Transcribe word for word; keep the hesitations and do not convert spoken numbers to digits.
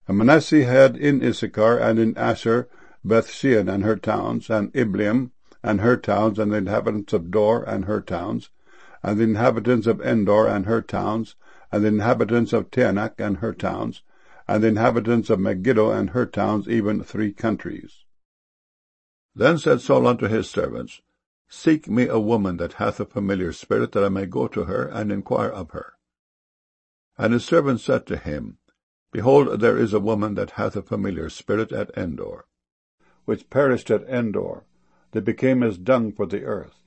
And Manasseh had in Issachar and in Asher Bethshean and her towns, and Ibleam and her towns, and the inhabitants of Dor and her towns, and the inhabitants of Endor and her towns, and the inhabitants of Taanach and her towns, and the inhabitants of Megiddo and her towns, even three countries. Then said Saul unto his servants, Seek me a woman that hath a familiar spirit, that I may go to her, and inquire of her. And his servants said to him, Behold, there is a woman that hath a familiar spirit at Endor, which perished at Endor, that became as dung for the earth.